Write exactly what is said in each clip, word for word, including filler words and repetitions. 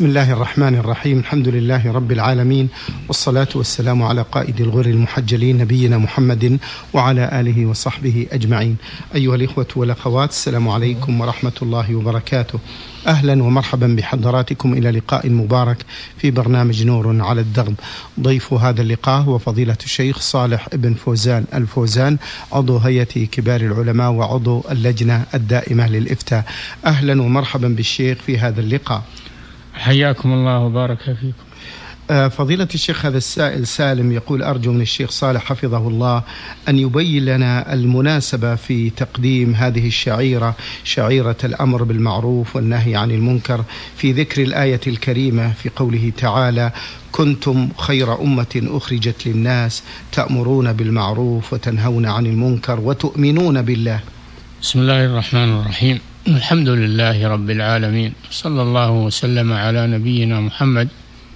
بسم الله الرحمن الرحيم. الحمد لله رب العالمين، والصلاة والسلام على قائد الغر المحجلين نبينا محمد وعلى آله وصحبه أجمعين. أيها الإخوة والأخوات، السلام عليكم ورحمة الله وبركاته. أهلا ومرحبا بحضراتكم إلى لقاء مبارك في برنامج نور على الدرب. ضيف هذا اللقاء هو فضيلة الشيخ صالح ابن فوزان الفوزان، عضو هيئة كبار العلماء وعضو اللجنة الدائمة للإفتاء. أهلا ومرحبا بالشيخ في هذا اللقاء. حياكم الله وبارك فيكم. فضيلة الشيخ، هذا السائل سالم يقول: أرجو من الشيخ صالح حفظه الله أن يبين لنا المناسبة في تقديم هذه الشعيرة، شعيرة الأمر بالمعروف والنهي عن المنكر، في ذكر الآية الكريمة في قوله تعالى: كنتم خير أمة أخرجت للناس تأمرون بالمعروف وتنهون عن المنكر وتؤمنون بالله. بسم الله الرحمن الرحيم. الحمد لله رب العالمين، صلى الله وسلم على نبينا محمد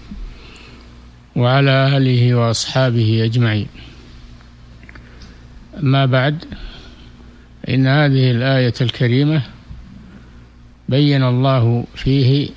وعلى آله وأصحابه أجمعين. أما بعد، إن هذه الآية الكريمة بين الله فيه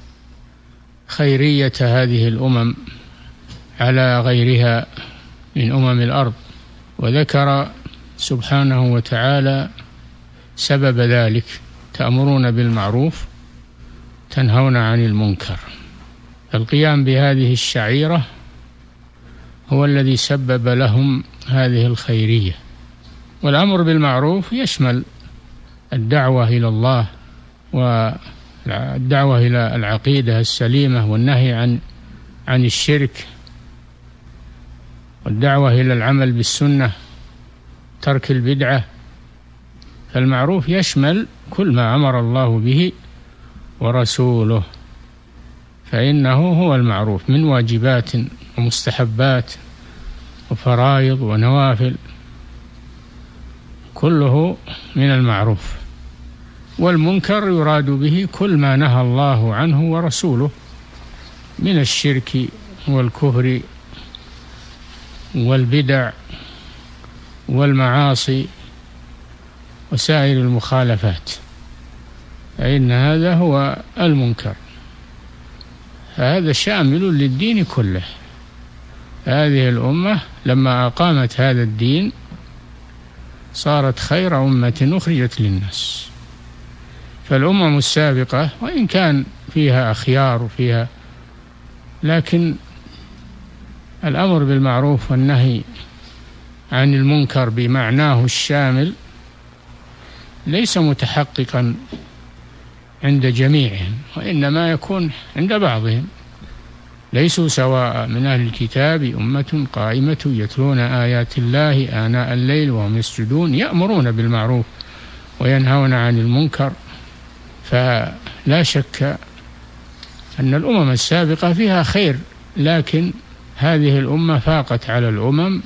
خيرية هذه الأمم على غيرها من أمم الأرض، وذكر سبحانه وتعالى سبب ذلك: تأمرون بالمعروف تنهون عن المنكر. القيام بهذه الشعيرة هو الذي سبب لهم هذه الخيرية. والأمر بالمعروف يشمل الدعوة إلى الله والدعوة إلى العقيدة السليمة، والنهي عن عن الشرك، والدعوة إلى العمل بالسنة، ترك البدعة. فالمعروف يشمل كل ما أمر الله به ورسوله، فإنه هو المعروف من واجبات ومستحبات وفرائض ونوافل، كله من المعروف. والمنكر يراد به كل ما نهى الله عنه ورسوله من الشرك والكفر والبدع والمعاصي وسائر المخالفات، فإن هذا هو المنكر. هذا شامل للدين كله. هذه الأمة لما أقامت هذا الدين صارت خير أمة أخرجت للناس. فالأمم السابقة وإن كان فيها أخيار وفيها، لكن الأمر بالمعروف والنهي عن المنكر بمعناه الشامل ليس متحققا عند جميعهم، وإنما يكون عند بعضهم. ليسوا سواء من أهل الكتاب أمة قائمة يتلون آيات الله آناء الليل وهم يسجدون يأمرون بالمعروف وينهون عن المنكر. فلا شك أن الأمم السابقة فيها خير، لكن هذه الأمة فاقت على الأمم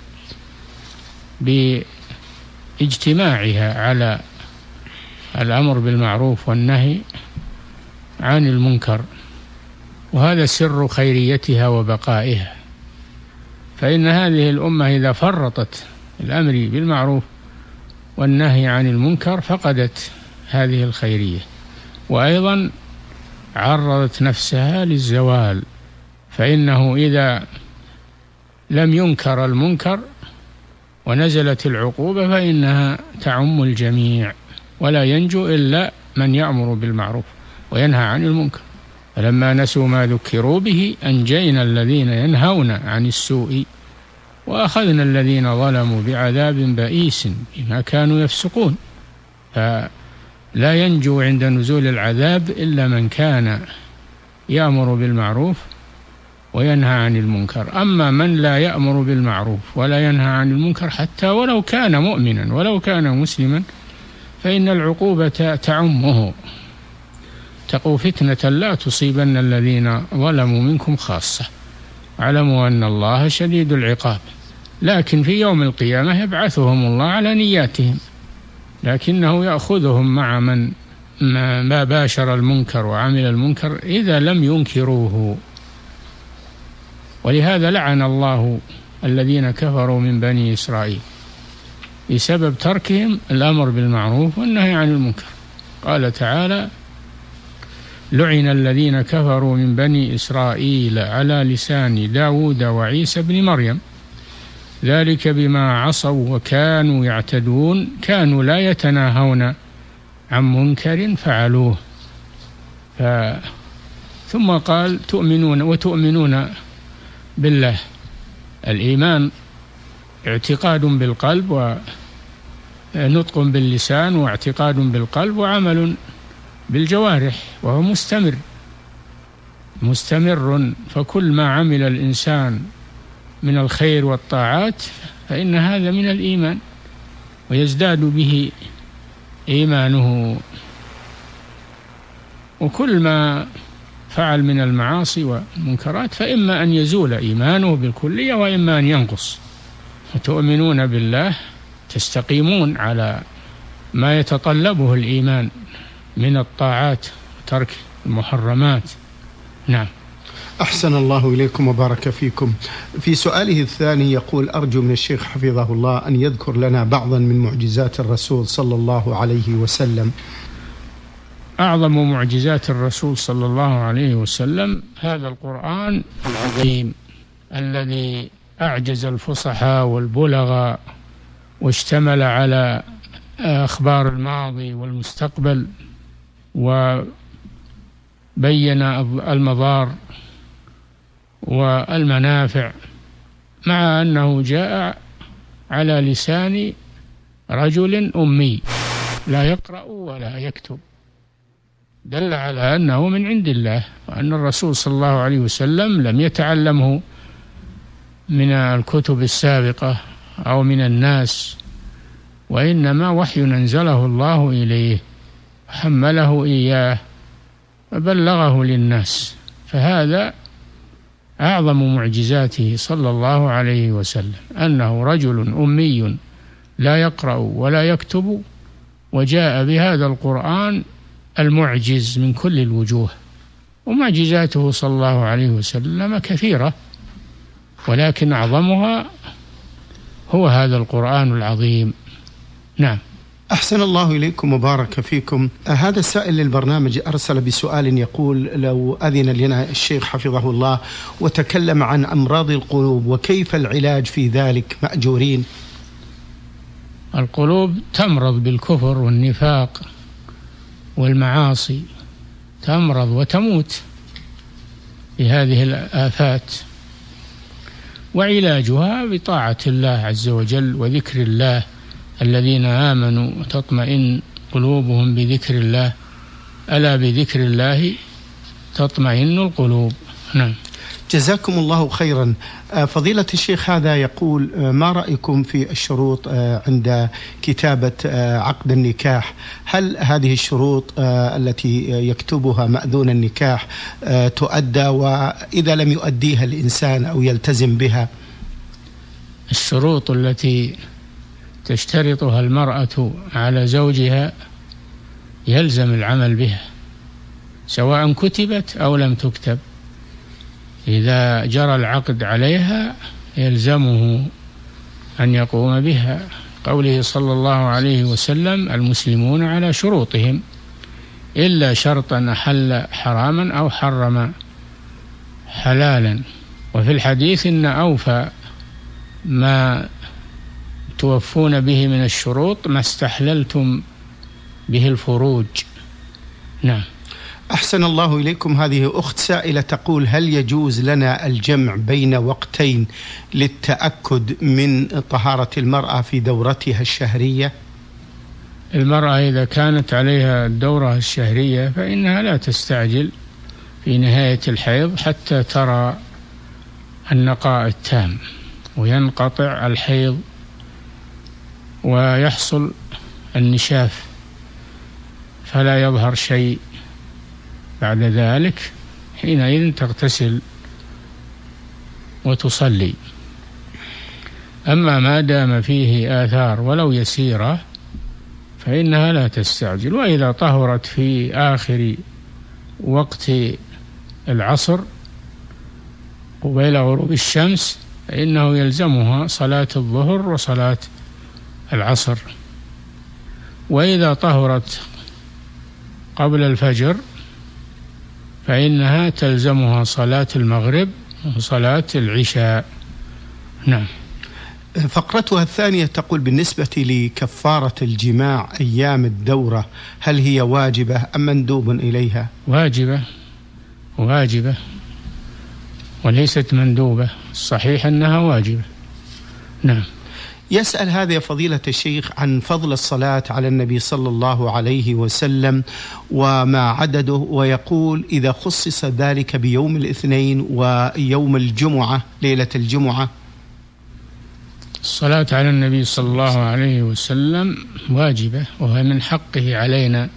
باجتماعها على الأمر بالمعروف والنهي عن المنكر، وهذا سر خيريتها وبقائها. فإن هذه الأمة إذا فرطت الأمر بالمعروف والنهي عن المنكر فقدت هذه الخيرية، وأيضا عرضت نفسها للزوال. فإنه إذا لم ينكر المنكر ونزلت العقوبة فإنها تعم الجميع، ولا ينجو إلا من يأمر بالمعروف وينهى عن المنكر. فلما نسوا ما ذكروا به أنجينا الذين ينهون عن السوء وأخذنا الذين ظلموا بعذاب بئيس بما كانوا يفسقون. فلا ينجو عند نزول العذاب إلا من كان يأمر بالمعروف وينهى عن المنكر. أما من لا يأمر بالمعروف ولا ينهى عن المنكر حتى ولو كان مؤمنا ولو كان مسلما فإن العقوبة تعمه. اتقوا فتنة لا تصيبن الذين ظلموا منكم خاصة اعلموا أن الله شديد العقاب. لكن في يوم القيامة يبعثهم الله على نياتهم، لكنه يأخذهم مع من ما باشر المنكر وعمل المنكر إذا لم ينكروه. ولهذا لعن الله الذين كفروا من بني إسرائيل بسبب تركهم الأمر بالمعروف والنهي عن المنكر. قال تعالى: لعن الذين كفروا من بني إسرائيل على لسان داود وعيسى بن مريم ذلك بما عصوا وكانوا يعتدون كانوا لا يتناهون عن منكر فعلوه. ف... ثم قال تؤمنون وتؤمنون بالله. الإيمان اعتقاد بالقلب ونطق باللسان واعتقاد بالقلب وعمل بالجوارح، وهو مستمر مستمر فكل ما عمل الإنسان من الخير والطاعات فإن هذا من الإيمان ويزداد به إيمانه، وكل ما فعل من المعاصي والمنكرات فإما أن يزول إيمانه بالكلية وإما أن ينقص. وتؤمنون بالله تستقيمون على ما يتطلبه الإيمان من الطاعات وترك المحرمات. نعم. أحسن الله إليكم وبارك فيكم. في سؤاله الثاني يقول أرجو من الشيخ حفظه الله أن يذكر لنا بعضا من معجزات الرسول صلى الله عليه وسلم. أعظم معجزات الرسول صلى الله عليه وسلم هذا القرآن العظيم الذي أعجز الفصحاء والبلغاء واشتمل على أخبار الماضي والمستقبل وبين المضار والمنافع، مع أنه جاء على لسان رجل أمي لا يقرأ ولا يكتب، دل على أنه من عند الله، وأن الرسول صلى الله عليه وسلم لم يتعلمه من الكتب السابقة أو من الناس، وإنما وحي أنزله الله إليه حمله إياه وبلغه للناس. فهذا أعظم معجزاته صلى الله عليه وسلم، أنه رجل أمي لا يقرأ ولا يكتب وجاء بهذا القرآن المعجز من كل الوجوه. ومعجزاته صلى الله عليه وسلم كثيرة، ولكن أعظمها هو هذا القرآن العظيم. نعم. أحسن الله إليكم وبارك فيكم. هذا السائل للبرنامج أرسل بسؤال يقول لو أذن لنا الشيخ حفظه الله وتكلم عن أمراض القلوب وكيف العلاج في ذلك مأجورين. القلوب تمرض بالكفر والنفاق والمعاصي، تمرض وتموت بهذه الآفات، وعلاجها بطاعة الله عز وجل وذكر الله. الذين آمنوا وتطمئن قلوبهم بذكر الله، ألا بذكر الله تطمئن القلوب. نعم. جزاكم الله خيرا. فضيلة الشيخ هذا يقول ما رأيكم في الشروط عند كتابة عقد النكاح؟ هل هذه الشروط التي يكتبها مأذون النكاح تؤدى، وإذا لم يؤديها الإنسان أو يلتزم بها؟ الشروط التي تشترطها المرأة على زوجها يلزم العمل بها سواء كتبت أو لم تكتب. إذا جرى العقد عليها يلزمه أن يقوم بها. قوله صلى الله عليه وسلم المسلمون على شروطهم إلا شرطا أحل حراما أو حرم حلالا. وفي الحديث إن أوفى ما توفون به من الشروط ما استحللتم به الفروج. نعم. أحسن الله إليكم. هذه أخت سائلة تقول هل يجوز لنا الجمع بين وقتين للتأكد من طهارة المرأة في دورتها الشهرية؟ المرأة إذا كانت عليها الدورة الشهرية فإنها لا تستعجل في نهاية الحيض حتى ترى النقاء التام وينقطع الحيض ويحصل النشاف فلا يظهر شيء. بعد ذلك حينئذ تغتسل وتصلي. أما ما دام فيه آثار ولو يسيرة فإنها لا تستعجل. وإذا طهرت في آخر وقت العصر قبيل غروب الشمس فإنه يلزمها صلاة الظهر وصلاة العصر. وإذا طهرت قبل الفجر فإنها تلزمها صلاة المغرب وصلاة العشاء. نعم. فقرتها الثانية تقول بالنسبة لكفارة الجماع أيام الدورة هل هي واجبة أم مندوب إليها؟ واجبة واجبة وليست مندوبة، الصحيح أنها واجبة. نعم. يسأل هذا فضيلة الشيخ عن فضل الصلاة على النبي صلى الله عليه وسلم وما عدده، ويقول إذا خصص ذلك بيوم الاثنين ويوم الجمعة ليلة الجمعة. الصلاة على النبي صلى الله عليه وسلم واجبة وهي من حقه علينا،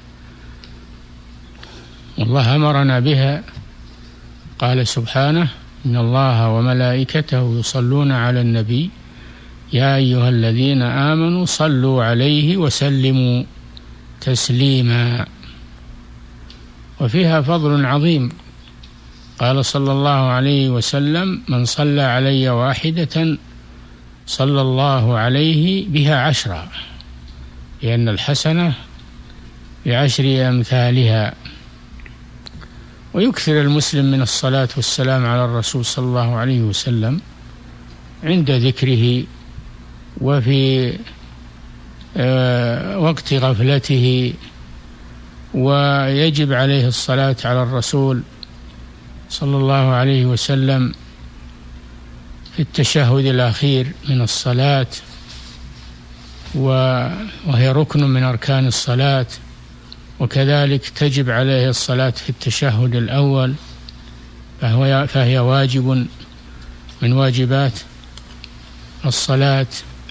والله أمرنا بها، قال سبحانه إن الله وملائكته يصلون على النبي يا أيها الذين آمنوا صلوا عليه وسلموا تسليما. وفيها فضل عظيم، قال صلى الله عليه وسلم من صلى علي واحدة صلى الله عليه بها عشرا، لأن الحسنة بعشر أمثالها. ويكثر المسلم من الصلاة والسلام على الرسول صلى الله عليه وسلم عند ذكره وفي وقت غفلته، ويجب عليه الصلاة على الرسول صلى الله عليه وسلم في التشهد الأخير من الصلاة، وهي ركن من أركان الصلاة، وكذلك تجب عليه الصلاة في التشهد الأول، فهو فهي واجب من واجبات الصلاة.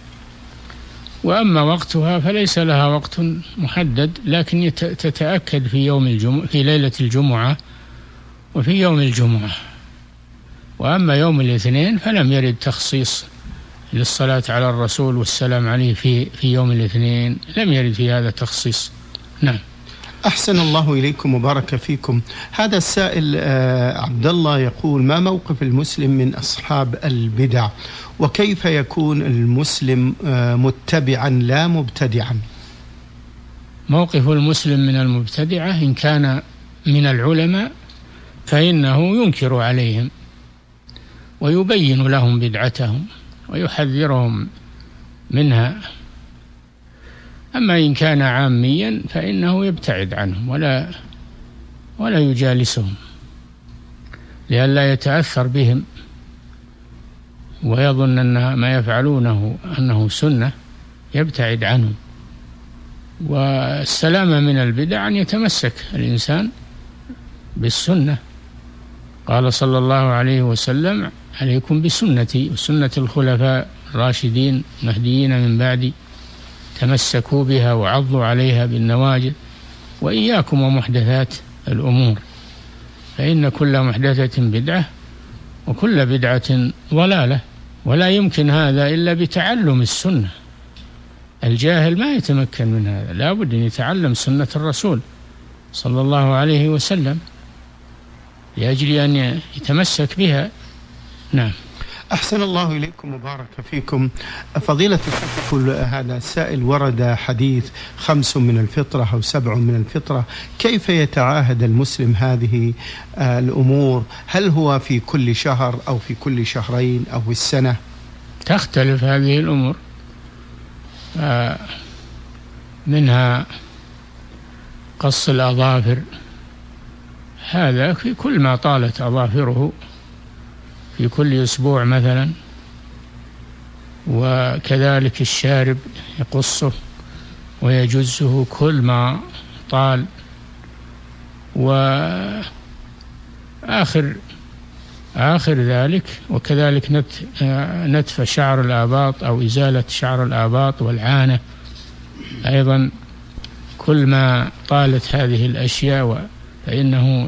وأما وقتها فليس لها وقت محدد، لكن تتأكد في يوم الجمعة في ليلة الجمعة وفي يوم الجمعة. وأما يوم الاثنين فلم يرد تخصيص للصلاة على الرسول والسلام عليه في في يوم الاثنين، لم يرد في هذا تخصيص. نعم. أحسن الله إليكم وبارك فيكم. هذا السائل عبد الله يقول ما موقف المسلم من أصحاب البدع، وكيف يكون المسلم متبعا لا مبتدعا؟ موقف المسلم من المبتدعة إن كان من العلماء فإنه ينكر عليهم ويبين لهم بدعتهم ويحذرهم منها. أما إن كان عاميا فإنه يبتعد عنهم ولا ولا يجالسهم لئلا يتأثر بهم ويظن أن ما يفعلونه أنه سنة، يبتعد عنهم. والسلامة من البدع أن يتمسك الإنسان بالسنة، قال صلى الله عليه وسلم عليكم بسنتي وسنة الخلفاء الراشدين المهديين من بعدي تمسكوا بها وعضوا عليها بالنواجذ، وإياكم ومحدثات الأمور فإن كل محدثة بدعة وكل بدعة ضلالة. ولا يمكن هذا إلا بتعلم السنة، الجاهل ما يتمكن من هذا، لا بد أن يتعلم سنة الرسول صلى الله عليه وسلم لأجل أن يتمسك بها. نعم. أحسن الله إليكم وبارك فيكم. فضيلة كل هذا السائل ورد حديث خمس من الفطرة أو سبع من الفطرة، كيف يتعاهد المسلم هذه الأمور؟ هل هو في كل شهر أو في كل شهرين أو في السنة؟ تختلف هذه الأمور، منها قص الأظافر، هذا في كل ما طالت أظافره في كل أسبوع مثلا، وكذلك الشارب يقصه ويجزه كل ما طال. وآخر آخر ذلك وكذلك نتف شعر الآباط أو إزالة شعر الآباط والعانة أيضا، كل ما طالت هذه الأشياء فإنه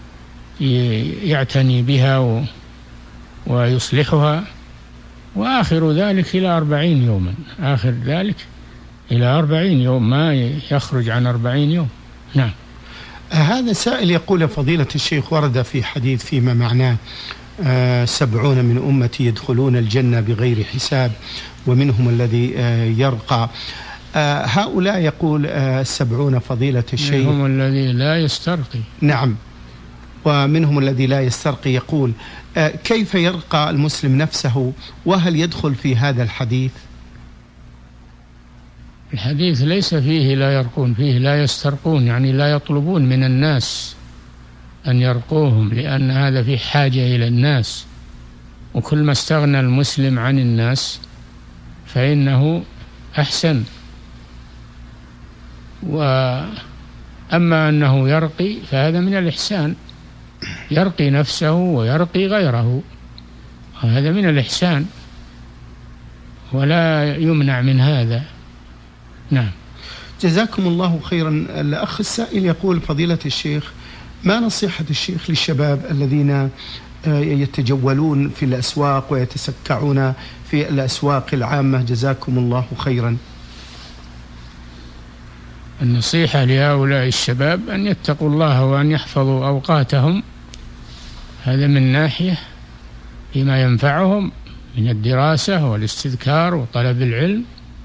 يعتني بها ويصلحها. وآخر ذلك إلى أربعين يوما، آخر ذلك إلى أربعين يوم، ما يخرج عن أربعين يوم. نعم. هذا سائل يقول فضيلة الشيخ ورد في حديث فيما معناه آه سبعون من أمتي يدخلون الجنة بغير حساب ومنهم الذي آه يرقى. آه هؤلاء يقول آه سبعون فضيلة الشيخ هم الذي لا يسترقي. نعم. ومنهم الذي لا يسترقي، يقول كيف يرقى المسلم نفسه وهل يدخل في هذا الحديث؟ الحديث ليس فيه لا يرقون، فيه لا يسترقون، يعني لا يطلبون من الناس أن يرقوهم، لأن هذا في حاجة إلى الناس، وكل ما استغنى المسلم عن الناس فإنه أحسن. وأما أنه يرقي فهذا من الإحسان، يرقي نفسه ويرقي غيره، هذا من الإحسان ولا يمنع من هذا. نعم. جزاكم الله خيرا. الأخ السائل يقول فضيلة الشيخ، ما نصيحة الشيخ للشباب الذين يتجولون في الأسواق ويتسكعون في الأسواق العامة؟ جزاكم الله خيرا. النصيحة لهؤلاء الشباب أن يتقوا الله وأن يحفظوا أوقاتهم، هذا من ناحية فيما ينفعهم من الدراسة والاستذكار وطلب العلم،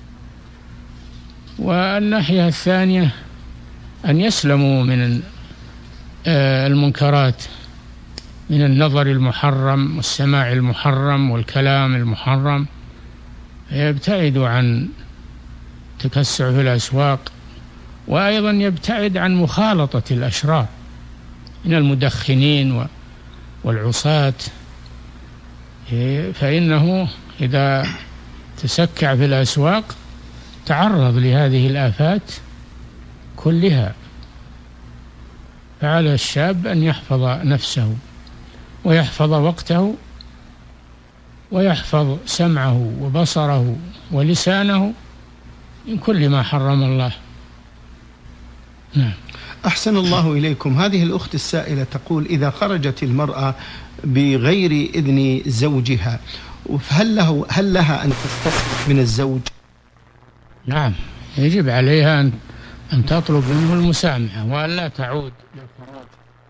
والناحية الثانية أن يسلموا من المنكرات، من النظر المحرم والسماع المحرم والكلام المحرم، يبتعدوا عن تكسع في الأسواق، وأيضا يبتعد عن مخالطة الأشرار من المدخنين والعصاة، فإنه إذا تسكع في الأسواق تعرض لهذه الآفات كلها. فعلى الشاب أن يحفظ نفسه ويحفظ وقته ويحفظ سمعه وبصره ولسانه من كل ما حرم الله. نعم. أحسن الله إليكم. هذه الأخت السائلة تقول إذا خرجت المرأة بغير إذن زوجها هل له هل لها أن تستفيد من الزوج؟ نعم، يجب عليها أن أن تطلب منه المسامحة وأن لا تعود للخروج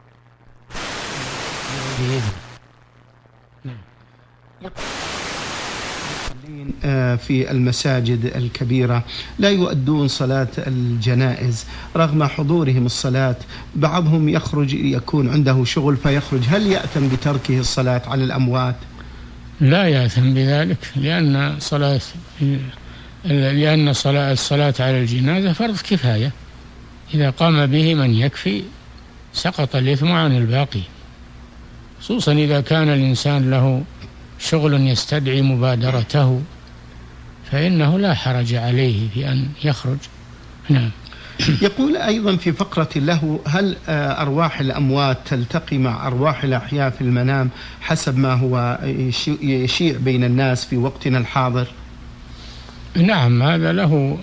في المساجد الكبيرة لا يؤدون صلاة الجنائز رغم حضورهم الصلاة، بعضهم يخرج يكون عنده شغل فيخرج، هل يأثم بتركه الصلاة على الأموات؟ لا يأثم بذلك، لأن صلاة لأن صلاة الصلاة على الجنازة فرض كفاية، إذا قام به من يكفي سقط الإثم عن الباقي، خصوصا إذا كان الإنسان له شغل يستدعي مبادرته فإنه لا حرج عليه في أن يخرج. نعم. يقول أيضا في فقرة له هل أرواح الأموات تلتقي مع أرواح الأحياء في المنام حسب ما هو يشيع بين الناس في وقتنا الحاضر؟ نعم، هذا له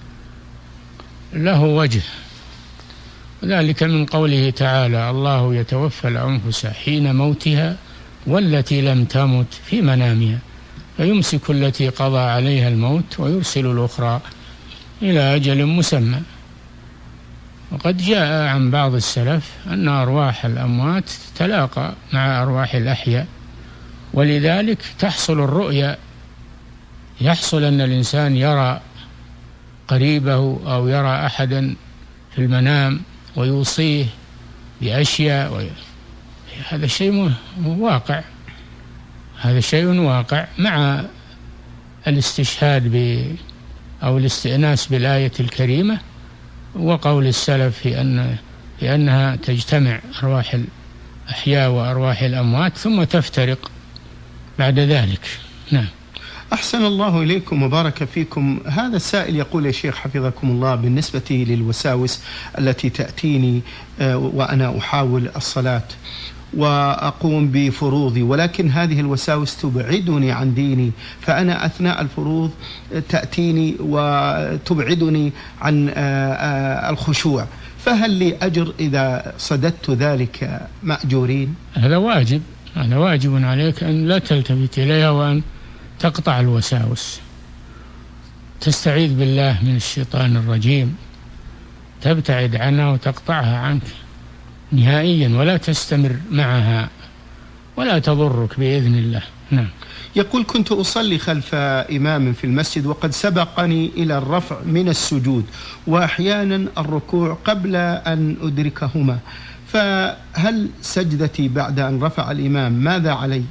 له وجه، وذلك من قوله تعالى: الله يتوفى الأنفس حين موتها والتي لم تمت في منامها فيمسك التي قضى عليها الموت ويرسل الأخرى إلى أجل مسمى. وقد جاء عن بعض السلف أن أرواح الأموات تلاقى مع أرواح الأحياء، ولذلك تحصل الرؤيا، يحصل أن الإنسان يرى قريبه أو يرى أحدا في المنام ويوصيه بأشياء و... هذا شيء واقع، هذا شيء واقع مع الاستشهاد ب أو الاستئناس بالآية الكريمة وقول السلف في أن في أنها تجتمع أرواح الأحياء وأرواح الأموات ثم تفترق بعد ذلك. نعم. أحسن الله إليكم وبارك فيكم. هذا السائل يقول يا شيخ حفظكم الله بالنسبة للوساوس التي تأتيني وأنا أحاول الصلاة وأقوم بفروضي، ولكن هذه الوساوس تبعدني عن ديني، فأنا أثناء الفروض تأتيني وتبعدني عن الخشوع، فهل لي أجر إذا صددت ذلك مأجورين؟ هذا واجب، هذا واجب عليك أن لا تلتفت إليها وأن تقطع الوساوس، تستعيذ بالله من الشيطان الرجيم، تبتعد عنها وتقطعها عنك نهائيا ولا تستمر معها ولا تضرك بإذن الله. نعم. يقول كنت أصلي خلف إمام في المسجد وقد سبقني إلى الرفع من السجود وأحيانا الركوع قبل أن أدركهما، فهل سجدتي بعد أن رفع الإمام ماذا علي؟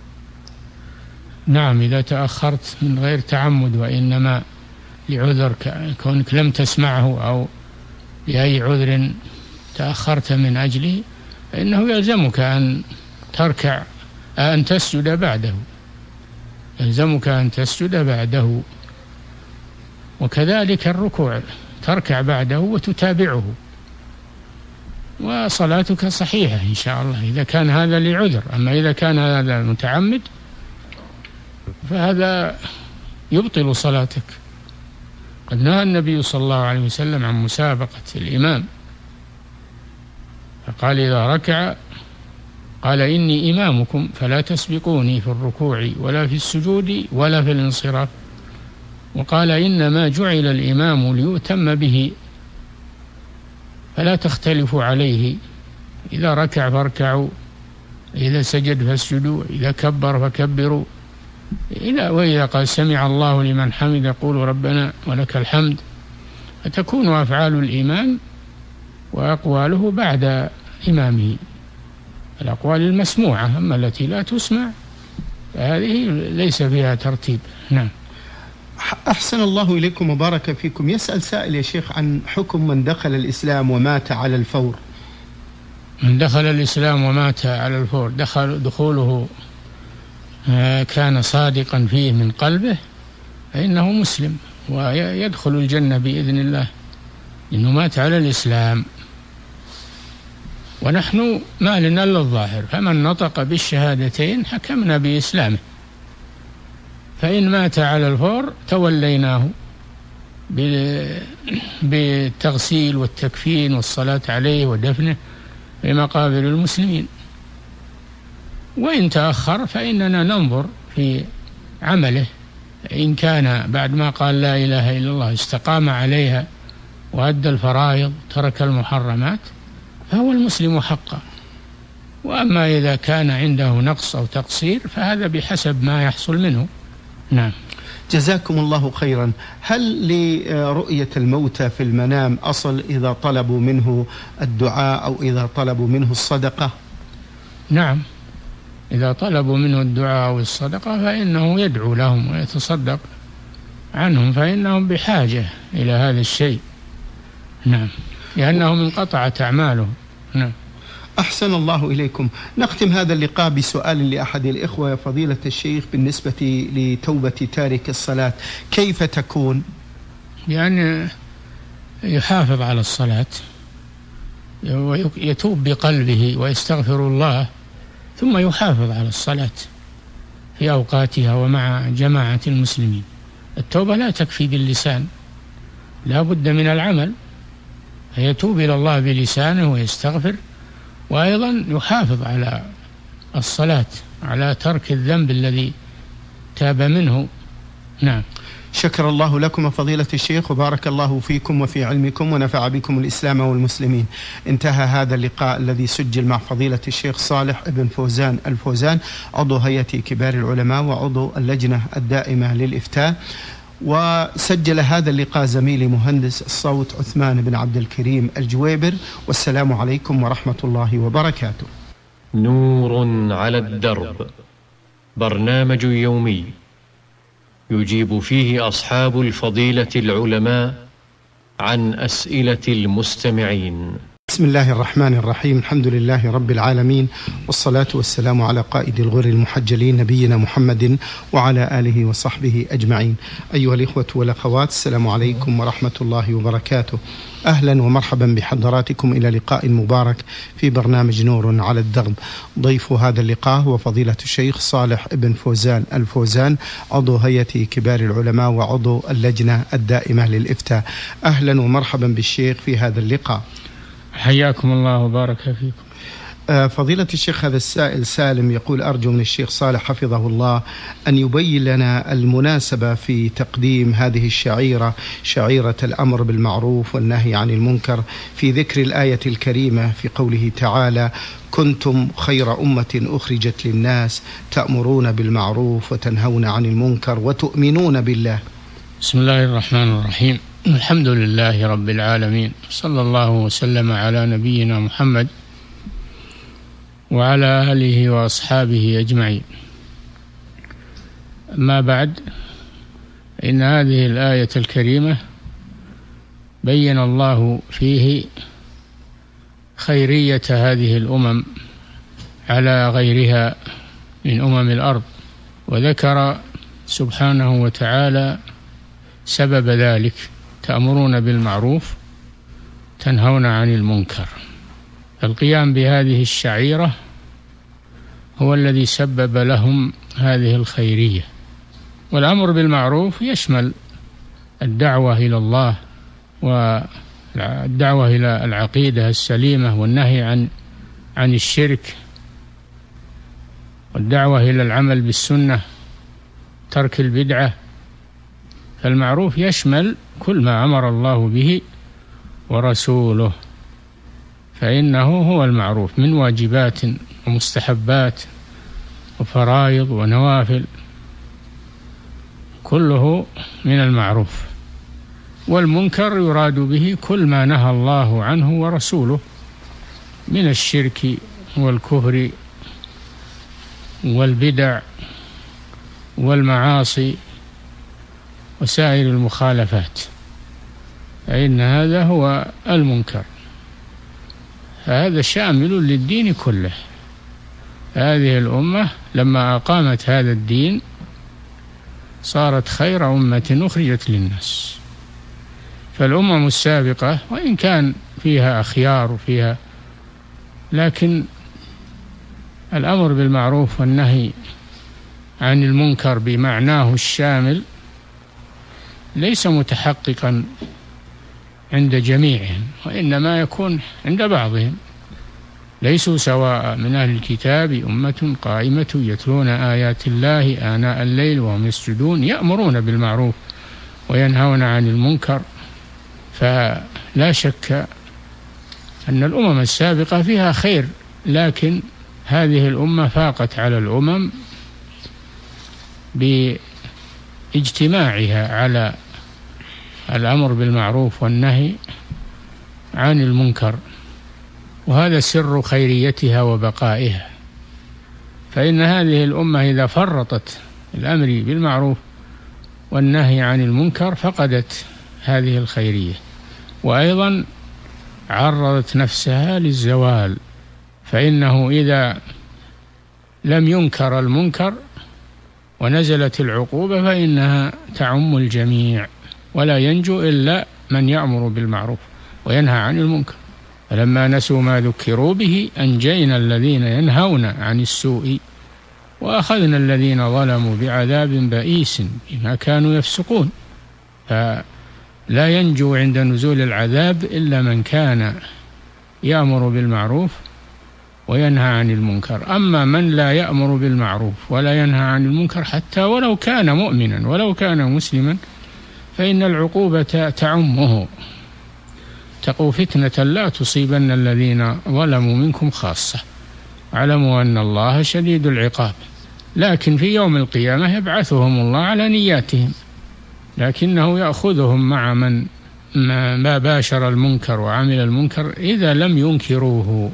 نعم، إذا تأخرت من غير تعمد وإنما لعذر كونك لم تسمعه أو لأي عذر تأخرت من أجله، فإنه يلزمك أن تركع أن تسجد بعده، يلزمك أن تسجد بعده. وكذلك الركوع تركع بعده وتتابعه، وصلاتك صحيحة إن شاء الله إذا كان هذا لعذر. أما إذا كان هذا متعمد فهذا يبطل صلاتك. قد نهى النبي صلى الله عليه وسلم عن مسابقة الإمام، فقال إذا ركع قال إني إمامكم فلا تسبقوني في الركوع ولا في السجود ولا في الانصراف. وقال إنما جعل الإمام ليؤتم به فلا تختلفوا عليه، إذا ركع فاركعوا، إذا سجد فاسجدوا، إذا كبر فكبروا، وإذا قال سمع الله لمن حمد قولوا ربنا ولك الحمد. فتكون أفعال الإمام وأقواله بعد إمامه، الأقوال المسموعة. أما التي لا تسمع فهذه ليس فيها ترتيب. نعم. أحسن الله إليكم وبارك فيكم. يسأل سائل يا شيخ عن حكم من دخل الإسلام ومات على الفور. من دخل الإسلام ومات على الفور، دخل دخوله كان صادقا فيه من قلبه فإنه مسلم ويدخل الجنة بإذن الله، إنه مات على الإسلام. ونحن ما لنا إلا الظاهر، فمن نطق بالشهادتين حكمنا بإسلامه، فإن مات على الفور توليناه بالتغسيل والتكفين والصلاة عليه ودفنه في مقابر المسلمين. وإن تأخر فإننا ننظر في عمله، إن كان بعد ما قال لا إله إلا الله استقام عليها وأدى الفرائض ترك المحرمات فهو المسلم حقا. وأما إذا كان عنده نقص أو تقصير فهذا بحسب ما يحصل منه. نعم. جزاكم الله خيرا. هل لرؤية الموتى في المنام أصل إذا طلبوا منه الدعاء أو إذا طلبوا منه الصدقة؟ نعم، إذا طلبوا منه الدعاء أو الصدقة فإنه يدعو لهم ويتصدق عنهم، فإنهم بحاجة إلى هذا الشيء. نعم، لأنهم انقطعت أعمالهم. نعم. أحسن الله إليكم. نختم هذا اللقاء بسؤال لأحد الإخوة يا فضيلة الشيخ بالنسبة لتوبة تارك الصلاة، كيف تكون؟ يعني يحافظ على الصلاة ويتوب بقلبه ويستغفر الله، ثم يحافظ على الصلاة في أوقاتها ومع جماعة المسلمين. التوبة لا تكفي باللسان، لا بد من العمل، فيتوب إلى الله بلسانه ويستغفر، وأيضا يحافظ على الصلاة، على ترك الذنب الذي تاب منه. نعم. شكر الله لكم فضيلة الشيخ وبارك الله فيكم وفي علمكم ونفع بكم الإسلام والمسلمين. انتهى هذا اللقاء الذي سجل مع فضيلة الشيخ صالح ابن فوزان الفوزان، عضو هيئة كبار العلماء وعضو اللجنة الدائمة للإفتاء. وسجل هذا اللقاء زميلي مهندس الصوت عثمان بن عبد الكريم الجويبر. والسلام عليكم ورحمة الله وبركاته. نور على الدرب، برنامج يومي يجيب فيه أصحاب الفضيلة العلماء عن أسئلة المستمعين. بسم الله الرحمن الرحيم، الحمد لله رب العالمين، والصلاة والسلام على قائد الغر المحجلين نبينا محمد وعلى آله وصحبه أجمعين. أيها الإخوة والأخوات، السلام عليكم ورحمة الله وبركاته. أهلا ومرحبا بحضراتكم إلى لقاء مبارك في برنامج نور على الدرب. ضيف هذا اللقاء هو فضيلة الشيخ صالح ابن فوزان الفوزان، عضو هيئة كبار العلماء وعضو اللجنة الدائمة للإفتاء. أهلا ومرحبا بالشيخ في هذا اللقاء. حياكم الله وبارك فيكم. فضيلة الشيخ، هذا السائل سالم يقول أرجو من الشيخ صالح حفظه الله أن يبين لنا المناسبة في تقديم هذه الشعيرة، شعيرة الأمر بالمعروف والنهي عن المنكر، في ذكر الآية الكريمة في قوله تعالى: كنتم خير أمة أخرجت للناس تأمرون بالمعروف وتنهون عن المنكر وتؤمنون بالله. بسم الله الرحمن الرحيم، الحمد لله رب العالمين، صلى الله وسلم على نبينا محمد وعلى آله وأصحابه أجمعين. ما بعد، إن هذه الآية الكريمة بين الله فيه خيرية هذه الأمم على غيرها من أمم الأرض، وذكر سبحانه وتعالى سبب ذلك: تأمرون بالمعروف تنهون عن المنكر. القيام بهذه الشعيرة هو الذي سبب لهم هذه الخيرية. والأمر بالمعروف يشمل الدعوة إلى الله والدعوة إلى العقيدة السليمة، والنهي عن عن الشرك، والدعوة إلى العمل بالسنة، ترك البدعة. فالمعروف يشمل كل ما أمر الله به ورسوله، فإنه هو المعروف من واجبات ومستحبات وفرائض ونوافل، كله من المعروف. والمنكر يراد به كل ما نهى الله عنه ورسوله من الشرك والكفر والبدع والمعاصي وسائر المخالفات، فإن هذا هو المنكر. هذا شامل للدين كله. هذه الأمة لما أقامت هذا الدين صارت خير أمة أخرجت للناس. فالأمم السابقة وإن كان فيها أخيار وفيها، لكن الأمر بالمعروف والنهي عن المنكر بمعناه الشامل ليس متحققا عند جميعهم، وإنما يكون عند بعضهم. ليسوا سواء من أهل الكتاب أمة قائمة يتلون آيات الله آناء الليل وهم يسجدون يأمرون بالمعروف وينهون عن المنكر. فلا شك أن الأمم السابقة فيها خير، لكن هذه الأمة فاقت على الأمم باجتماعها على الأمر بالمعروف والنهي عن المنكر، وهذا سر خيريتها وبقائها. فإن هذه الأمة إذا فرطت الأمر بالمعروف والنهي عن المنكر فقدت هذه الخيرية، وأيضا عرضت نفسها للزوال. فإنه إذا لم ينكر المنكر ونزلت العقوبة فإنها تعم الجميع، ولا ينجو إلا من يأمر بالمعروف وينهى عن المنكر. فلما نسوا ما ذكروا به أنجينا الذين ينهون عن السوء وأخذنا الذين ظلموا بعذاب بئيس بما كانوا يفسقون. فلا ينجو عند نزول العذاب إلا من كان يأمر بالمعروف وينهى عن المنكر. أما من لا يأمر بالمعروف ولا ينهى عن المنكر حتى ولو كان مؤمنا ولو كان مسلما فإن العقوبة تعمه. اتقوا فتنة لا تصيبن الذين ظلموا منكم خاصة اعلموا أن الله شديد العقاب. لكن في يوم القيامة يبعثهم الله على نياتهم، لكنه يأخذهم مع من ما باشر المنكر وعمل المنكر إذا لم ينكروه.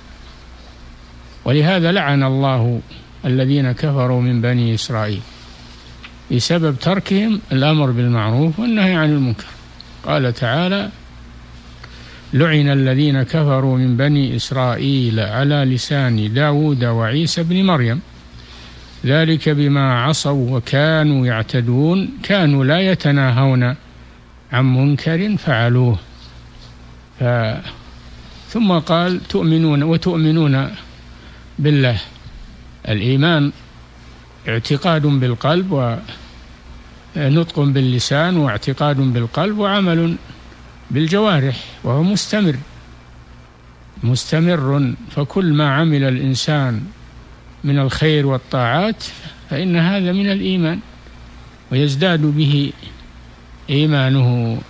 ولهذا لعن الله الذين كفروا من بني إسرائيل بسبب تركهم الأمر بالمعروف والنهي عن المنكر. قال تعالى: لعن الذين كفروا من بني إسرائيل على لسان داود وعيسى بن مريم ذلك بما عصوا وكانوا يعتدون كانوا لا يتناهون عن منكر فعلوه. ف... ثم قال: تؤمنون وتؤمنون بالله. الإيمان اعتقاد بالقلب ونطق باللسان واعتقاد بالقلب وعمل بالجوارح، وهو مستمر مستمر. فكل ما عمل الإنسان من الخير والطاعات فإن هذا من الإيمان ويزداد به إيمانه.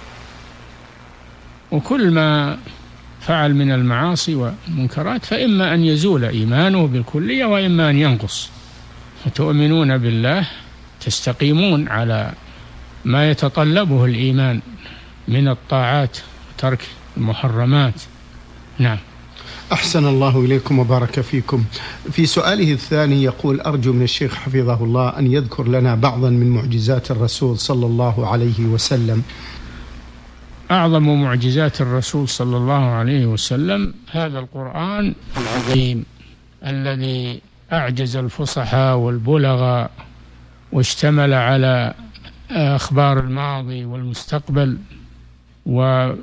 وكل ما فعل من المعاصي والمنكرات فإما أن يزول إيمانه بالكلية وإما أن ينقص. وتؤمنون بالله تستقيمون على ما يتطلبه الإيمان من الطاعات وترك المحرمات. نعم. أحسن الله إليكم وبارك فيكم. في سؤاله الثاني يقول: أرجو من الشيخ حفظه الله أن يذكر لنا بعضا من معجزات الرسول صلى الله عليه وسلم. أعظم معجزات الرسول صلى الله عليه وسلم هذا القرآن العظيم الذي أعجز الفصحاء والبلغاء، واشتمل على أخبار الماضي والمستقبل، وبين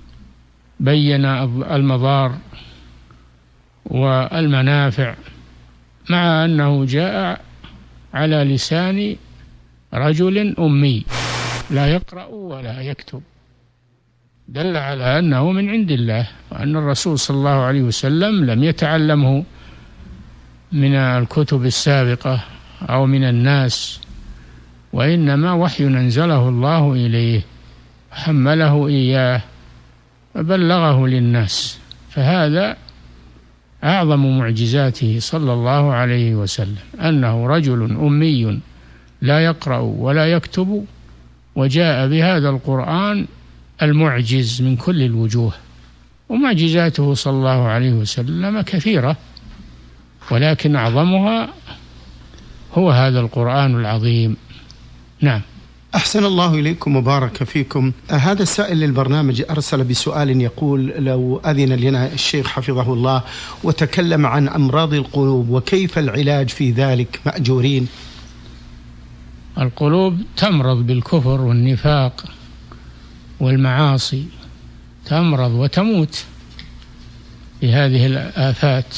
المضار والمنافع، مع أنه جاء على لسان رجل أمي لا يقرأ ولا يكتب، دل على أنه من عند الله، وأن الرسول صلى الله عليه وسلم لم يتعلمه من الكتب السابقة أو من الناس، وإنما وحي أنزله الله إليه حمله إياه وبلغه للناس. فهذا أعظم معجزاته صلى الله عليه وسلم، أنه رجل أمي لا يقرأ ولا يكتب، وجاء بهذا القرآن المعجز من كل الوجوه. ومعجزاته صلى الله عليه وسلم كثيرة، ولكن أعظمها هو هذا القرآن العظيم. نعم. أحسن الله إليكم وبارك فيكم. هذا السائل للبرنامج أرسل بسؤال يقول: لو أذن لنا الشيخ حفظه الله وتكلم عن أمراض القلوب وكيف العلاج في ذلك مأجورين. القلوب تمرض بالكفر والنفاق والمعاصي، تمرض وتموت بهذه الآفات،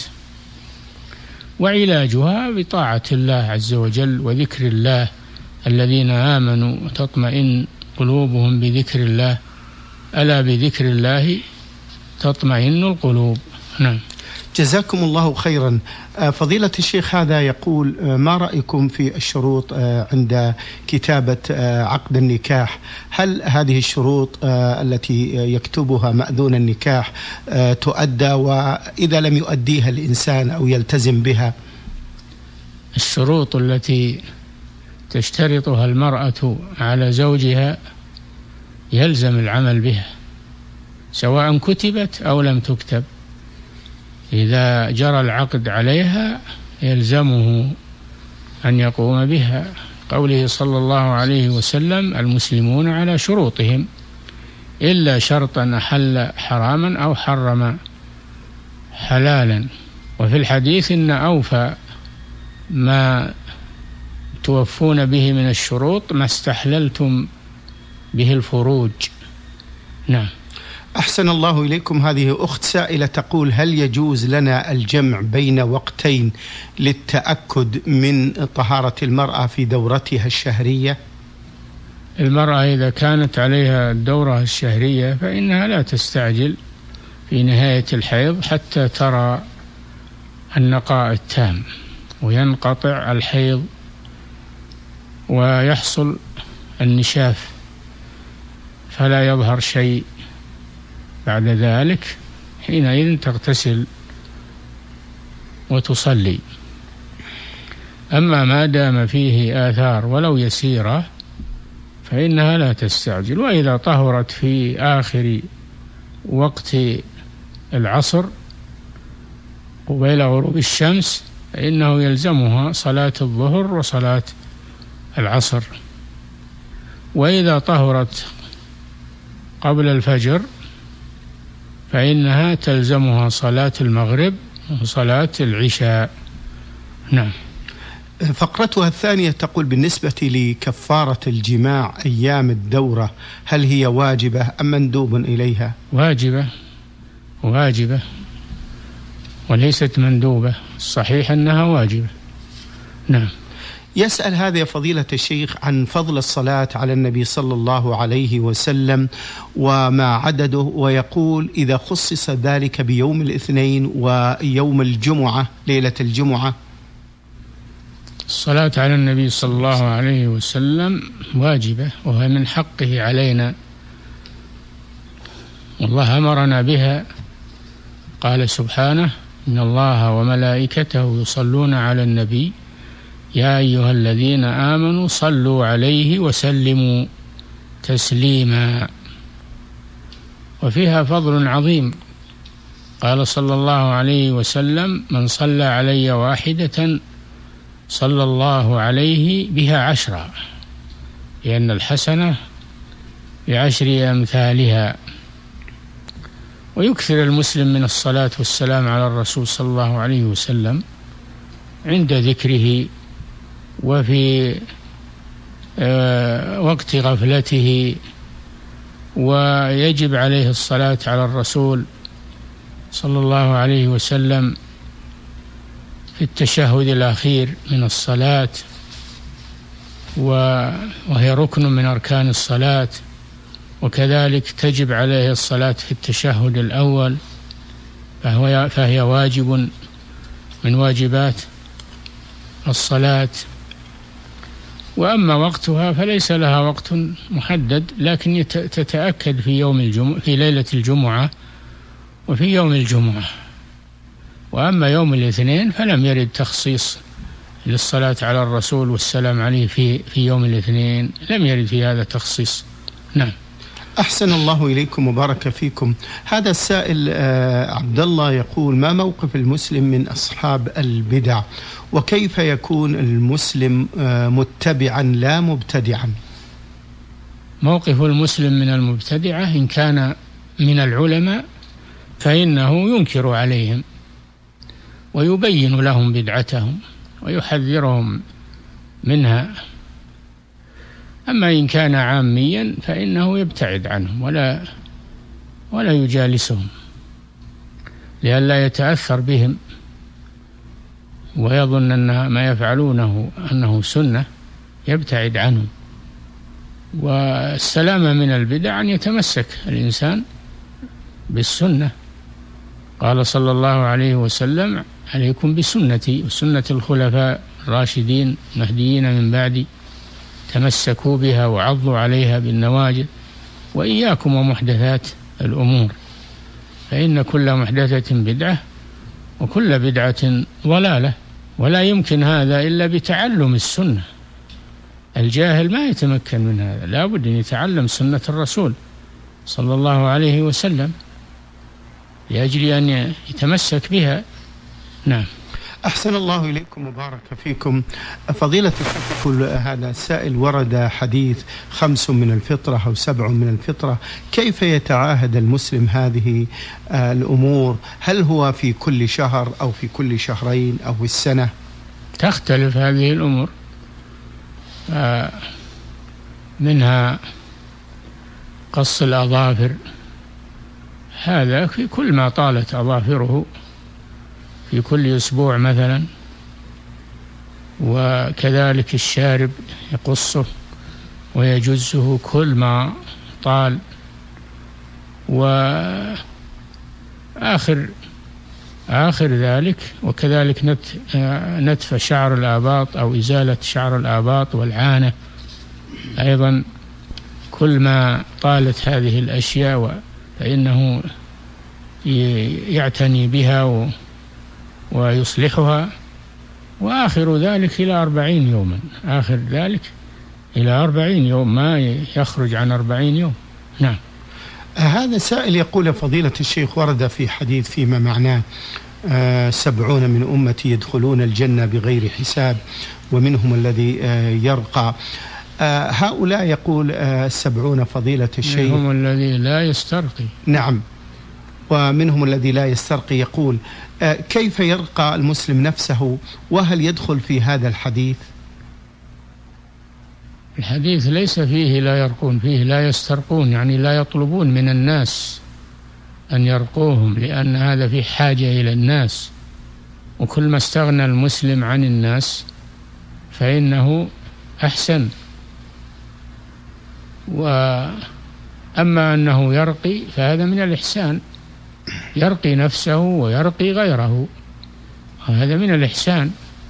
وعلاجها بطاعة الله عز وجل وذكر الله. الذين آمنوا تطمئن قلوبهم بذكر الله، ألا بذكر الله تطمئن القلوب. نعم. جزاكم الله خيرا. فضيلة الشيخ هذا يقول: ما رأيكم في الشروط عند كتابة عقد النكاح؟ هل هذه الشروط التي يكتبها مأذون النكاح تؤدى، وإذا لم يؤديها الإنسان أو يلتزم بها؟ الشروط التي تشترطها المرأة على زوجها يلزم العمل بها، سواء كتبت أو لم تكتب. إذا جرى العقد عليها يلزمه أن يقوم بها. قوله صلى الله عليه وسلم: المسلمون على شروطهم إلا شرطا أحل حراما أو حرم حلالا. وفي الحديث: إن أوفى ما توفون به من الشروط ما استحللتم به الفروج. نعم. أحسن الله إليكم. هذه أخت سائلة تقول: هل يجوز لنا الجمع بين وقتين للتأكد من طهارة المرأة في دورتها الشهرية؟ المرأة إذا كانت عليها الدورة الشهرية فإنها لا تستعجل في نهاية الحيض حتى ترى النقاء التام وينقطع الحيض ويحصل النشاف، فلا يظهر شيء بعد ذلك. حينئذ تغتسل وتصلي. أما ما دام فيه آثار ولو يسيرة فإنها لا تستعجل. وإذا طهرت في آخر وقت العصر قبيل غروب الشمس فإنه يلزمها صلاة الظهر وصلاة العصر. وإذا طهرت قبل الفجر فإنها تلزمها صلاة المغرب وصلاة العشاء. نعم. فقرتها الثانية تقول: بالنسبة لكفارة الجماع أيام الدورة هل هي واجبة أم مندوب إليها؟ واجبة، واجبة وليست مندوبة. الصحيح أنها واجبة. نعم. يسأل هذا فضيلة الشيخ عن فضل الصلاة على النبي صلى الله عليه وسلم وما عدده، ويقول: إذا خصص ذلك بيوم الاثنين ويوم الجمعة ليلة الجمعة. الصلاة على النبي صلى الله عليه وسلم واجبة، وهي من حقه علينا، والله أمرنا بها. قال سبحانه: إن الله وملائكته يصلون على النبي يا أيها الذين آمنوا صلوا عليه وسلموا تسليما. وفيها فضل عظيم. قال صلى الله عليه وسلم: من صلى علي واحدة صلى الله عليه بها عشرا، لأن الحسنة بعشر أمثالها. ويكثر المسلم من الصلاة والسلام على الرسول صلى الله عليه وسلم عند ذكره وفي وقت غفلته، ويجب عليه الصلاة على الرسول صلى الله عليه وسلم في التشهد الأخير من الصلاة، وهي ركن من أركان الصلاة، وكذلك تجب عليه الصلاة في التشهد الأول، فهو فهي واجب من واجبات الصلاة. وأما وقتها فليس لها وقت محدد، لكن تتأكد في يوم الجمعة، في ليلة الجمعة وفي يوم الجمعة. وأما يوم الاثنين فلم يرد تخصيص للصلاة على الرسول والسلام عليه في في يوم الاثنين، لم يرد في هذا تخصيص. نعم. أحسن الله إليكم وبارك فيكم. هذا السائل عبد الله يقول: ما موقف المسلم من أصحاب البدع، وكيف يكون المسلم متبعا لا مبتدعا؟ موقف المسلم من المبتدعة إن كان من العلماء فإنه ينكر عليهم ويبين لهم بدعتهم ويحذرهم منها. أما إن كان عاميا فإنه يبتعد عنهم ولا ولا يجالسهم لئلا يتأثر بهم ويظن أن ما يفعلونه أنه سنة، يبتعد عنهم. والسلامة من البدع أن يتمسك الإنسان بالسنة. قال صلى الله عليه وسلم: عليكم بسنتي وسنة الخلفاء الراشدين المهديين من بعدي، تمسكوا بها وعضوا عليها بالنواجذ، وإياكم ومحدثات الأمور، فإن كل محدثة بدعة وكل بدعة ضلالة. ولا يمكن هذا إلا بتعلم السنة. الجاهل ما يتمكن من هذا، لا بد أن يتعلم سنة الرسول صلى الله عليه وسلم لأجل أن يتمسك بها. نعم. أحسن الله إليكم وبارك فيكم. فضيلة كل هذا السائل: ورد حديث خمس من الفطرة أو سبع من الفطرة، كيف يتعاهد المسلم هذه الأمور؟ هل هو في كل شهر أو في كل شهرين أو في السنة؟ تختلف هذه الأمور، منها قص الأظافر، هذا في كل ما طالت أظافره في كل أسبوع مثلا، وكذلك الشارب يقصه ويجزه كل ما طال. وآخر آخر ذلك وكذلك نتف شعر الآباط أو إزالة شعر الآباط والعانة أيضا، كل ما طالت هذه الأشياء فإنه يعتني بها ويصلحها. وآخر ذلك إلى أربعين يوما، آخر ذلك إلى أربعين يوم، ما يخرج عن أربعين يوم. نعم. هذا سائل يقول: فضيلة الشيخ، ورد في حديث فيما معناه آه سبعون من أمتي يدخلون الجنة بغير حساب ومنهم الذي آه يرقى. آه هؤلاء يقول آه سبعون فضيلة الشيخ منهم الذي لا يسترقي. نعم، ومنهم الذي لا يسترقي. يقول: آه كيف يرقى المسلم نفسه، وهل يدخل في هذا الحديث؟ الحديث ليس فيه لا يرقون، فيه لا يسترقون، يعني لا يطلبون من الناس أن يرقوهم، لأن هذا في حاجة إلى الناس، وكل ما استغنى المسلم عن الناس فإنه أحسن. وأما أنه يرقي فهذا من الإحسان، يرقي نفسه ويرقي غيره، هذا من الإحسان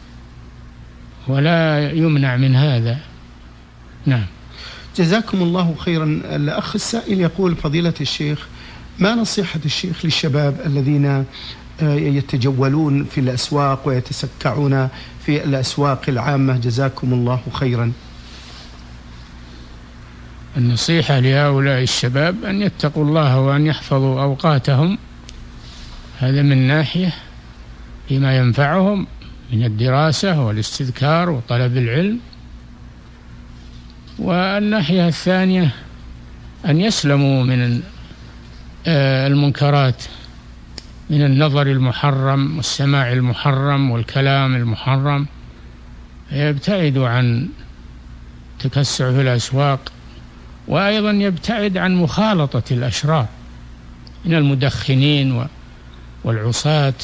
ولا يمنع من هذا. نعم. جزاكم الله خيرا. الأخ السائل يقول: فضيلة الشيخ، ما نصيحة الشيخ للشباب الذين يتجولون في الأسواق ويتسكعون في الأسواق العامة؟ جزاكم الله خيرا. النصيحة لهؤلاء الشباب أن يتقوا الله وأن يحفظوا أوقاتهم، هذا من ناحية فيما ينفعهم من الدراسة والاستذكار وطلب العلم. والناحية الثانية أن يسلموا من المنكرات، من النظر المحرم والسماع المحرم والكلام المحرم، يبتعدوا عن تكسع في الأسواق، وأيضا يبتعد عن مخالطة الأشرار من المدخنين والعصاة،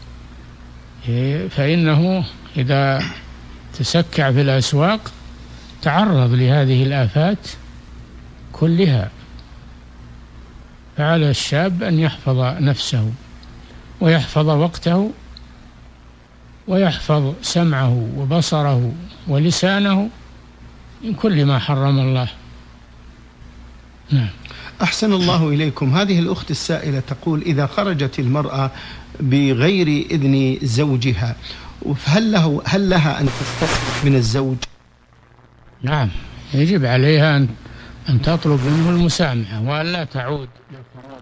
فإنه إذا تسكع في الأسواق تعرض لهذه الآفات كلها. فعلى الشاب أن يحفظ نفسه ويحفظ وقته ويحفظ سمعه وبصره ولسانه من كل ما حرم الله. نعم. أحسن الله إليكم. هذه الأخت السائلة تقول: إذا خرجت المرأة بغير إذن زوجها هل له هل لها أن تستفيد من الزوج؟ نعم، يجب عليها أن أن تطلب منه المسامحة وأن لا تعود للخروج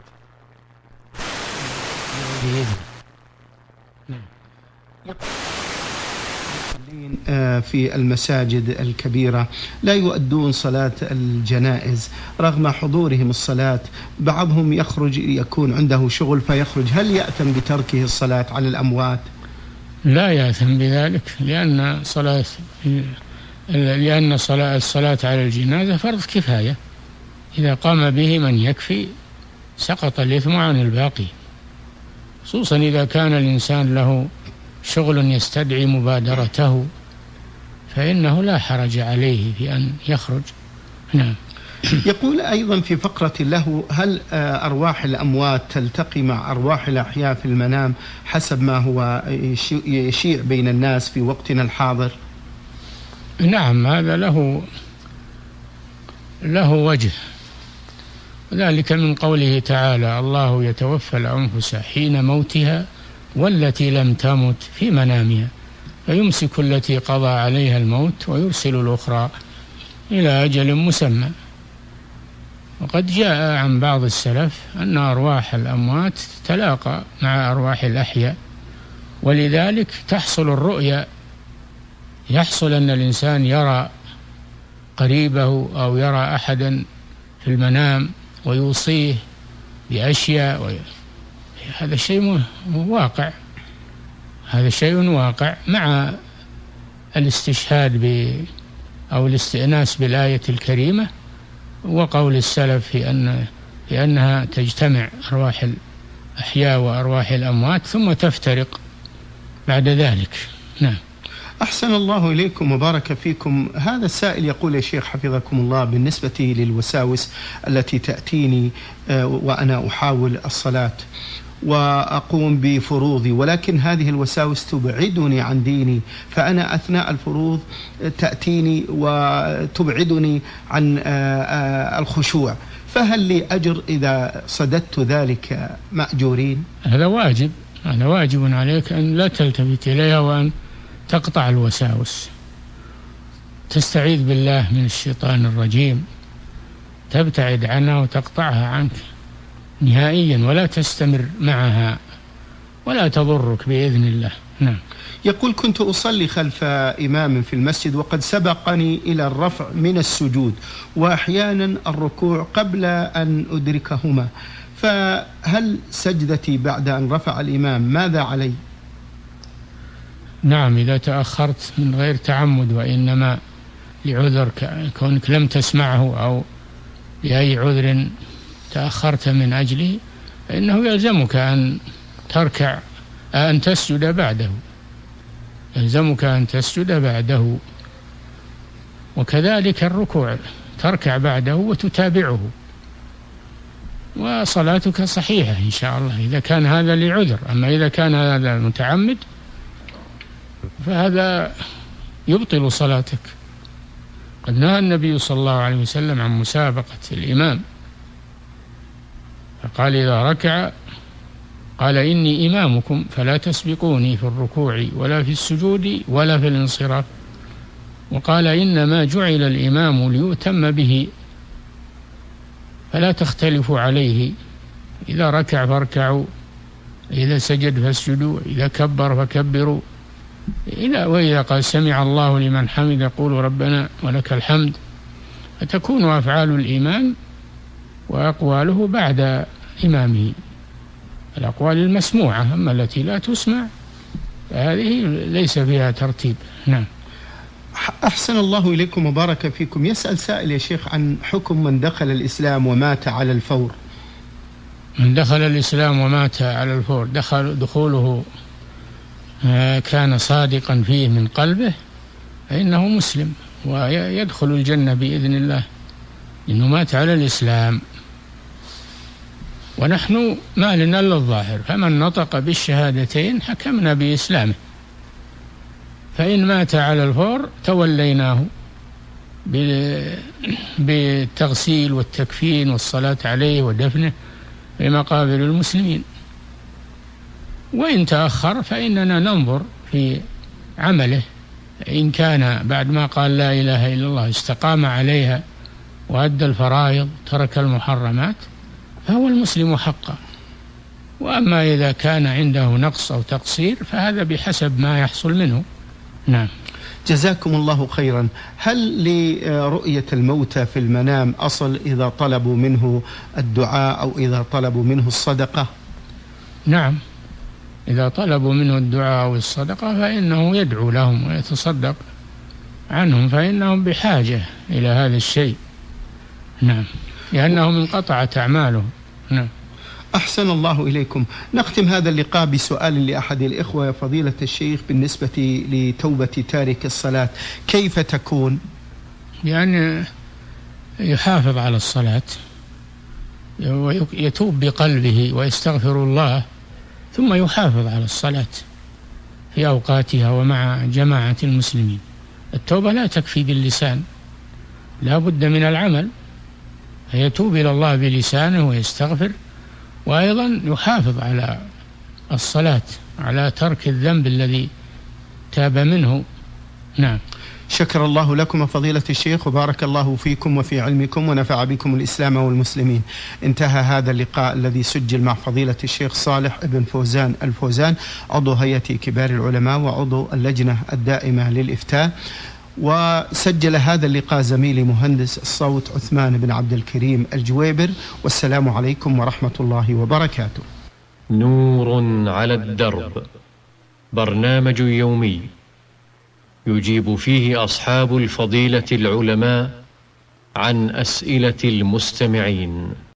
بإذنه. في المساجد الكبيرة لا يؤدون صلاة الجنائز رغم حضورهم الصلاة، بعضهم يخرج يكون عنده شغل فيخرج، هل يأثم بتركه الصلاة على الأموات؟ لا يأثم بذلك، لأن صلاة لأن صلاة الصلاة على الجنازة فرض كفاية، إذا قام به من يكفي سقط الإثم عن الباقي، خصوصا إذا كان الإنسان له شغل يستدعي مبادرته فإنه لا حرج عليه في أن يخرج. نعم. يقول أيضا في فقرة له: هل أرواح الأموات تلتقي مع أرواح الأحياء في المنام حسب ما هو يشيع بين الناس في وقتنا الحاضر؟ نعم، هذا له له وجه، وذلك من قوله تعالى: الله يتوفى الأنفس حين موتها والتي لم تمت في منامها فيمسك التي قضى عليها الموت ويرسل الأخرى إلى أجل مسمى. وقد جاء عن بعض السلف أن أرواح الأموات تلاقى مع أرواح الأحياء، ولذلك تحصل الرؤيا، يحصل أن الإنسان يرى قريبه أو يرى أحدا في المنام ويوصيه بأشياء و... هذا شيء واقع، هذا شيء واقع مع الاستشهاد ب أو الاستئناس بالآية الكريمة وقول السلف في أن في أنها تجتمع أرواح الأحياء وأرواح الأموات ثم تفترق بعد ذلك. نعم. أحسن الله إليكم وبارك فيكم. هذا السائل يقول: يا شيخ حفظكم الله، بالنسبة للوساوس التي تأتيني وأنا أحاول الصلاة وأقوم بفروضي، ولكن هذه الوساوس تبعدني عن ديني، فأنا أثناء الفروض تأتيني وتبعدني عن الخشوع، فهل لي أجر إذا صددت ذلك مأجورين؟ هذا واجب، هذا واجب عليك أن لا تلتفت إليها وأن تقطع الوساوس، تستعيذ بالله من الشيطان الرجيم، تبتعد عنها وتقطعها عنك نهائيا ولا تستمر معها ولا تضرك بإذن الله. نعم. يقول: كنت أصلي خلف إمام في المسجد وقد سبقني إلى الرفع من السجود وأحيانا الركوع قبل أن أدركهما، فهل سجدتي بعد أن رفع الإمام ماذا علي؟ نعم، إذا تأخرت من غير تعمد وإنما لعذر كونك لم تسمعه أو لأي عذر تأخرت من أجله فإنه يلزمك أن تركع أن تسجد بعده، يلزمك أن تسجد بعده، وكذلك الركوع تركع بعده وتتابعه، وصلاتك صحيحة إن شاء الله إذا كان هذا لعذر. أما إذا كان هذا متعمد فهذا يبطل صلاتك. قد نهى النبي صلى الله عليه وسلم عن مسابقة الإمام، فقال: إذا ركع قال: إني إمامكم فلا تسبقوني في الركوع ولا في السجود ولا في الانصراف. وقال: إنما جعل الإمام ليؤتم به فلا تختلفوا عليه، إذا ركع فاركعوا إذا سجد فاسجدوا، إذا كبر فكبروا، إلى وإذا قال سمع الله لمن حمد قولوا ربنا ولك الحمد. فتكون أفعال الإمام وأقواله بعد إمامه، الأقوال المسموعة، أما التي لا تسمع فهذه ليس فيها ترتيب. نعم. أحسن الله إليكم وبارك فيكم. يسأل سائل يا شيخ عن حكم من دخل الإسلام ومات على الفور. من دخل الإسلام ومات على الفور، دخل دخوله كان صادقا فيه من قلبه فإنه مسلم ويدخل الجنة بإذن الله، إنه مات على الإسلام. ونحن ما لنا إلا الظاهر، فمن نطق بالشهادتين حكمنا بإسلامه، فإن مات على الفور توليناه بالتغسيل والتكفين والصلاة عليه ودفنه في مقابر المسلمين. وإن تأخر فإننا ننظر في عمله، إن كان بعد ما قال لا إله إلا الله استقام عليها وأدى الفرائض ترك المحرمات فهو المسلم حقا. وأما إذا كان عنده نقص أو تقصير فهذا بحسب ما يحصل منه. نعم. جزاكم الله خيرا. هل لرؤية الموتى في المنام أصل إذا طلبوا منه الدعاء أو إذا طلبوا منه الصدقة؟ نعم، إذا طلبوا منه الدعاء أو الصدقة فإنه يدعو لهم ويتصدق عنهم، فإنهم بحاجة إلى هذا الشيء. نعم، لأنهم انقطعت أعمالهم. نعم. أحسن الله إليكم. نختم هذا اللقاء بسؤال لأحد الإخوة يا فضيلة الشيخ بالنسبة لتوبة تارك الصلاة، كيف تكون؟ يعني يحافظ على الصلاة ويتوب بقلبه ويستغفر الله، ثم يحافظ على الصلاة في أوقاتها ومع جماعة المسلمين. التوبة لا تكفي باللسان، لا بد من العمل، فيتوب إلى الله بلسانه ويستغفر، وأيضا يحافظ على الصلاة، على ترك الذنب الذي تاب منه. نعم. شكر الله لكم فضيلة الشيخ وبارك الله فيكم وفي علمكم ونفع بكم الإسلام والمسلمين. انتهى هذا اللقاء الذي سجل مع فضيلة الشيخ صالح بن فوزان الفوزان، عضو هيئة كبار العلماء وعضو اللجنة الدائمة للإفتاء. وسجل هذا اللقاء زميلي مهندس الصوت عثمان بن عبد الكريم الجويبر. والسلام عليكم ورحمة الله وبركاته. نور على الدرب، برنامج يومي يجيب فيه أصحاب الفضيلة العلماء عن أسئلة المستمعين.